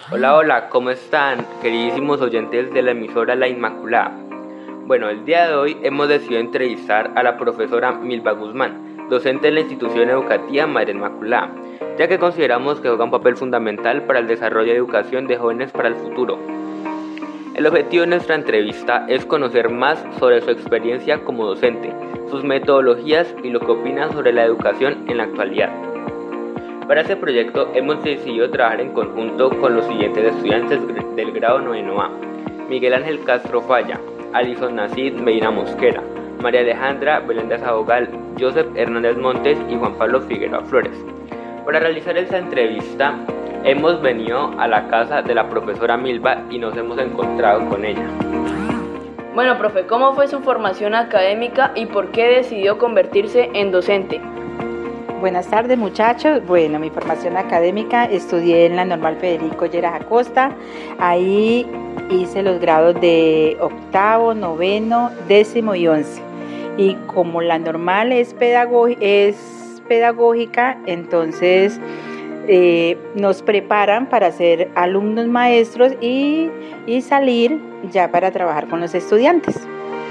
Hola, hola, ¿cómo están, queridísimos oyentes de la emisora La Inmaculada? Bueno, el día de hoy hemos decidido entrevistar a la profesora Milva Guzmán, docente de la institución educativa Madre Inmaculada, ya que consideramos que juega un papel fundamental para el desarrollo de educación de jóvenes para el futuro. El objetivo de nuestra entrevista es conocer más sobre su experiencia como docente, sus metodologías y lo que opina sobre la educación en la actualidad. Para este proyecto hemos decidido trabajar en conjunto con los siguientes estudiantes del grado 9A: Miguel Ángel Castro Falla, Alison Nacid Medina Mosquera, María Alejandra Beléndez Abogal, Joseph Hernández Montes y Juan Pablo Figueroa Flores. Para realizar esta entrevista hemos venido a la casa de la profesora Milva y nos hemos encontrado con ella. Bueno, profe, ¿cómo fue su formación académica y por qué decidió convertirse en docente? Buenas tardes, muchachos. Bueno, mi formación académica, estudié en la Normal Federico Lleras Acosta. Ahí hice los grados de 8º, 9º, 10º y 11. Y como la normal es pedagógica, entonces nos preparan para ser alumnos maestros y salir ya para trabajar con los estudiantes.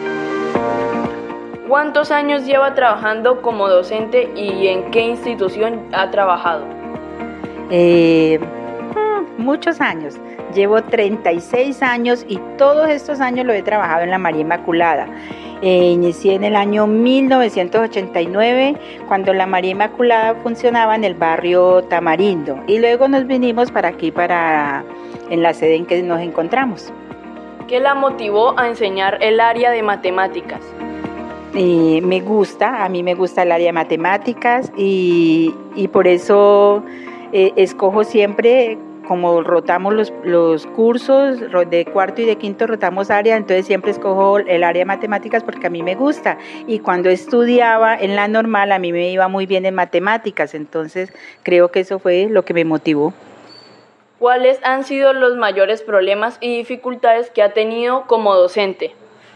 ¿Cuántos años lleva trabajando como docente y en qué institución ha trabajado? Muchos años. Llevo 36 años y todos estos años lo he trabajado en la María Inmaculada. Inicié en el año 1989, cuando la María Inmaculada funcionaba en el barrio Tamarindo, y luego nos vinimos para aquí, en la sede en que nos encontramos. ¿Qué la motivó a enseñar el área de matemáticas? A mí me gusta el área de matemáticas y por eso escojo siempre, como rotamos los cursos de 4º y de 5º, rotamos área, entonces siempre escojo el área de matemáticas porque a mí me gusta. Y cuando estudiaba en la normal a mí me iba muy bien en matemáticas, entonces creo que eso fue lo que me motivó. ¿Cuáles han sido los mayores problemas y dificultades que ha tenido como docente?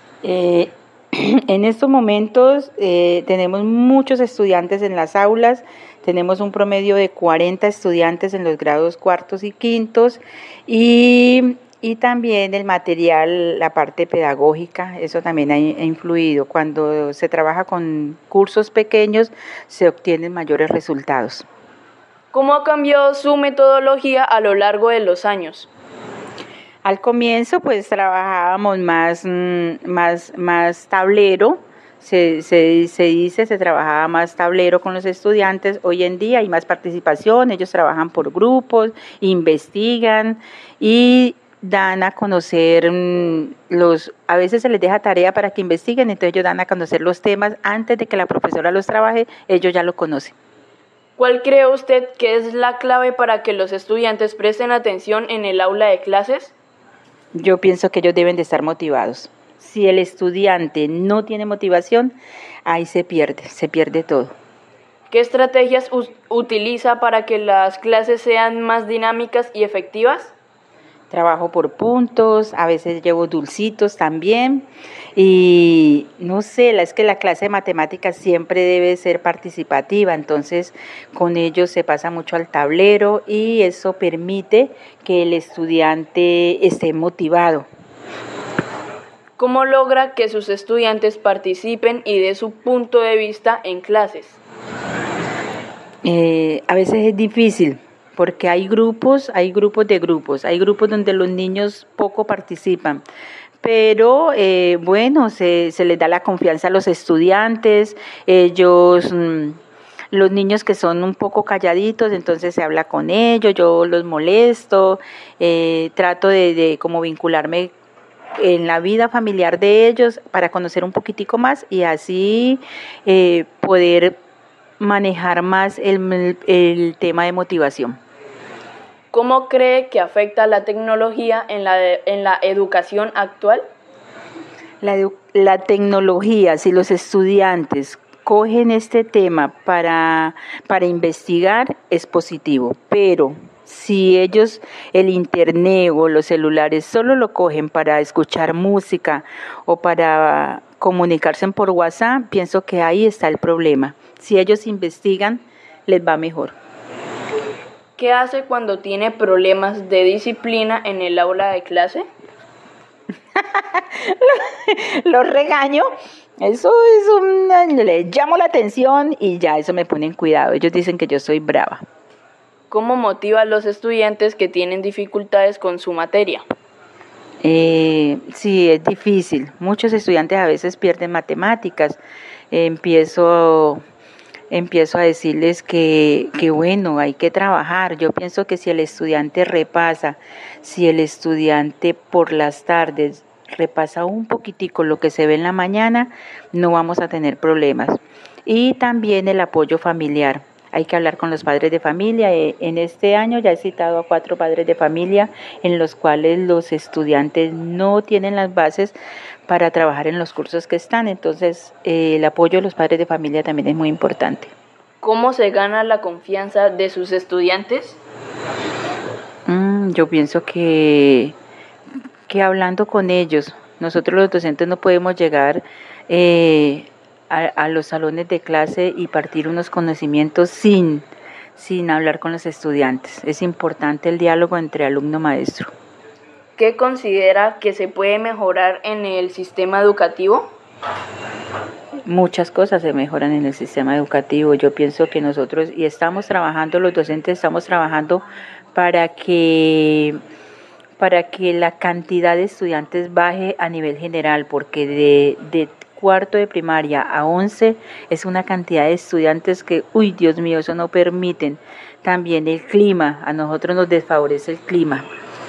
En estos momentos tenemos muchos estudiantes en las aulas, tenemos un promedio de 40 estudiantes en los grados 4º y 5º y también el material, la parte pedagógica, eso también ha influido. Cuando se trabaja con cursos pequeños se obtienen mayores resultados. ¿Cómo ha cambiado su metodología a lo largo de los años? Al comienzo pues trabajábamos más tablero, se trabajaba más tablero con los estudiantes. Hoy en día hay más participación, ellos trabajan por grupos, investigan y dan a conocer a veces se les deja tarea para que investiguen, entonces ellos dan a conocer los temas antes de que la profesora los trabaje, ellos ya lo conocen. ¿Cuál cree usted que es la clave para que los estudiantes presten atención en el aula de clases? Yo pienso que ellos deben de estar motivados. Si el estudiante no tiene motivación, ahí se pierde todo. ¿Qué estrategias utiliza para que las clases sean más dinámicas y efectivas? Trabajo por puntos, a veces llevo dulcitos también y no sé, es que la clase de matemáticas siempre debe ser participativa, entonces con ellos se pasa mucho al tablero y eso permite que el estudiante esté motivado. ¿Cómo logra que sus estudiantes participen y den su punto de vista en clases? A veces es difícil, porque hay grupos de grupos, hay grupos donde los niños poco participan, pero bueno, se les da la confianza a los estudiantes, los niños que son un poco calladitos, entonces se habla con ellos, yo los molesto, trato de como vincularme en la vida familiar de ellos para conocer un poquitico más y así poder manejar más el tema de motivación. ¿Cómo cree que afecta la tecnología en la educación actual? La tecnología, si los estudiantes cogen este tema para investigar, es positivo, pero si ellos el internet o los celulares solo lo cogen para escuchar música o para comunicarse por WhatsApp, pienso que ahí está el problema. Si ellos investigan, les va mejor. ¿Qué hace cuando tiene problemas de disciplina en el aula de clase? Los regaño, le llamo la atención y ya eso me pone en cuidado. Ellos dicen que yo soy brava. ¿Cómo motiva a los estudiantes que tienen dificultades con su materia? Sí, es difícil. Muchos estudiantes a veces pierden matemáticas. Empiezo a decirles que bueno, hay que trabajar. Yo pienso que si el estudiante repasa, si el estudiante por las tardes repasa un poquitico lo que se ve en la mañana, no vamos a tener problemas. Y también el apoyo familiar. Hay que hablar con los padres de familia. En este año ya he citado a 4 padres de familia en los cuales los estudiantes no tienen las bases para trabajar en los cursos que están. Entonces, el apoyo de los padres de familia también es muy importante. ¿Cómo se gana la confianza de sus estudiantes? Yo pienso que hablando con ellos, nosotros los docentes no podemos llegar a los salones de clase y partir unos conocimientos sin hablar con los estudiantes. Es importante el diálogo entre alumno-maestro. ¿Qué considera que se puede mejorar en el sistema educativo? Muchas cosas se mejoran en el sistema educativo. Yo pienso que nosotros, y estamos trabajando, los docentes estamos trabajando para que la cantidad de estudiantes baje a nivel general, porque de cuarto de primaria a 11 es una cantidad de estudiantes que, Dios mío, eso no permiten. También el clima, a nosotros nos desfavorece el clima.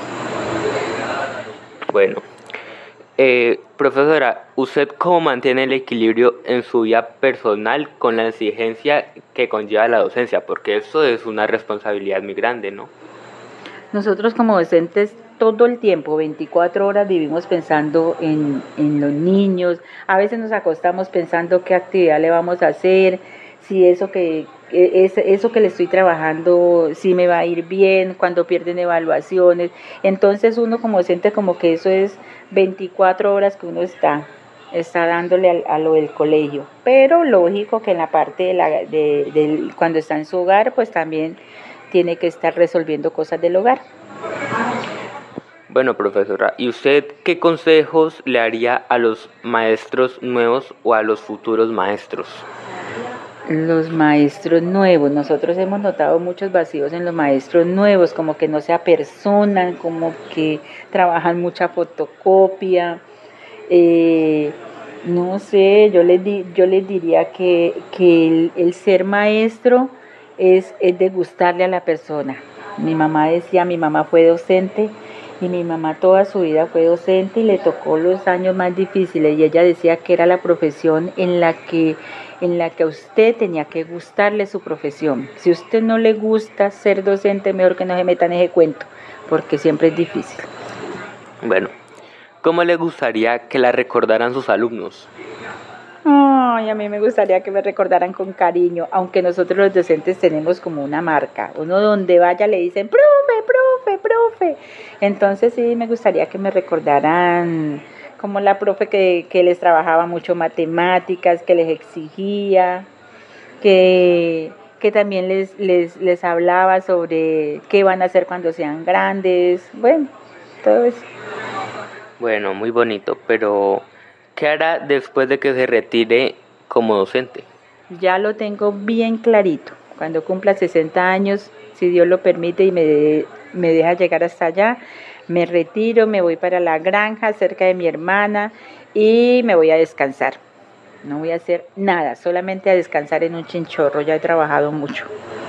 Bueno, profesora, ¿usted cómo mantiene el equilibrio en su vida personal con la exigencia que conlleva la docencia? Porque eso es una responsabilidad muy grande, ¿no? Nosotros como docentes todo el tiempo, 24 horas, vivimos pensando en los niños. A veces nos acostamos pensando qué actividad le vamos a hacer, si eso que le estoy trabajando, si me va a ir bien, cuando pierden evaluaciones. Entonces uno como docente como que eso es 24 horas que uno está dándole a lo del colegio. Pero lógico que en la parte de cuando está en su hogar, pues también tiene que estar resolviendo cosas del hogar. Bueno, profesora, ¿y usted qué consejos le haría a los maestros nuevos o a los futuros maestros? Los maestros nuevos, nosotros hemos notado muchos vacíos en los maestros nuevos, como que no se apersonan, como que trabajan mucha fotocopia. No sé, yo les diría que el ser maestro es de gustarle a la persona. Mi mamá fue docente y mi mamá toda su vida fue docente y le tocó los años más difíciles y ella decía que era la profesión en la que a usted tenía que gustarle su profesión. Si a usted no le gusta ser docente, mejor que no se meta en ese cuento, porque siempre es difícil. Bueno, ¿cómo le gustaría que la recordaran sus alumnos? Ay, a mí me gustaría que me recordaran con cariño, aunque nosotros los docentes tenemos como una marca. Uno donde vaya le dicen, profe. Entonces sí, me gustaría que me recordaran como la profe que les trabajaba mucho matemáticas, que les exigía, que también les hablaba sobre qué van a hacer cuando sean grandes. Bueno, todo eso. Bueno, muy bonito, pero ¿qué hará después de que se retire como docente? Ya lo tengo bien clarito. Cuando cumpla 60 años, si Dios lo permite y me deja llegar hasta allá, me retiro, me voy para la granja cerca de mi hermana y me voy a descansar. No voy a hacer nada, solamente a descansar en un chinchorro. Ya he trabajado mucho.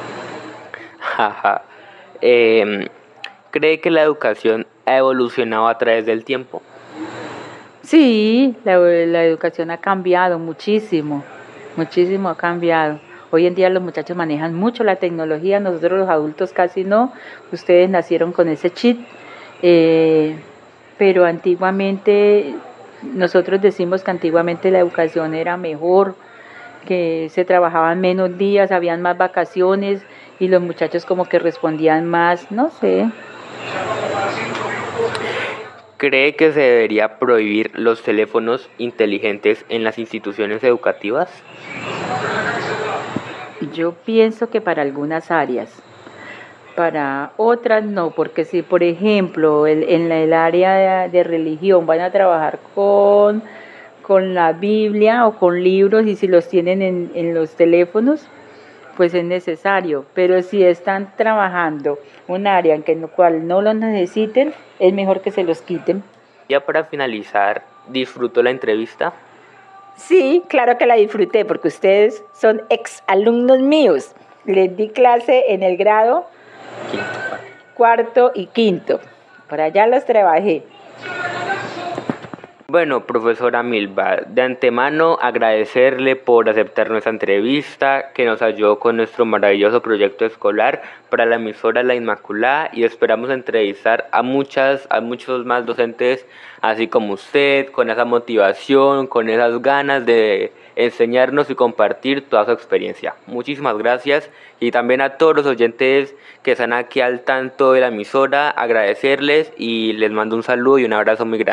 ¿Cree que la educación ha evolucionado a través del tiempo? Sí, la educación ha cambiado muchísimo ha cambiado. Hoy en día los muchachos manejan mucho la tecnología, nosotros los adultos casi no. Ustedes nacieron con ese chip, pero antiguamente, nosotros decimos que antiguamente la educación era mejor, que se trabajaban menos días, habían más vacaciones y los muchachos como que respondían más, no sé. ¿Cree que se debería prohibir los teléfonos inteligentes en las instituciones educativas? Yo pienso que para algunas áreas, Para otras no, porque si por ejemplo en el área de religión van a trabajar con la Biblia o con libros y si los tienen en los teléfonos, pues es necesario. Pero si están trabajando un área en el cual no los necesiten, es mejor que se los quiten. Ya para finalizar, ¿disfrutó la entrevista? Sí, claro que la disfruté porque ustedes son ex alumnos míos. Les di clase en el grado cuarto y quinto. Por allá los trabajé. Bueno, profesora Milva, de antemano agradecerle por aceptar nuestra entrevista, que nos ayudó con nuestro maravilloso proyecto escolar para la emisora La Inmaculada y esperamos entrevistar a muchos más docentes así como usted, con esa motivación, con esas ganas de enseñarnos y compartir toda su experiencia. Muchísimas gracias y también a todos los oyentes que están aquí al tanto de la emisora, agradecerles y les mando un saludo y un abrazo muy grande.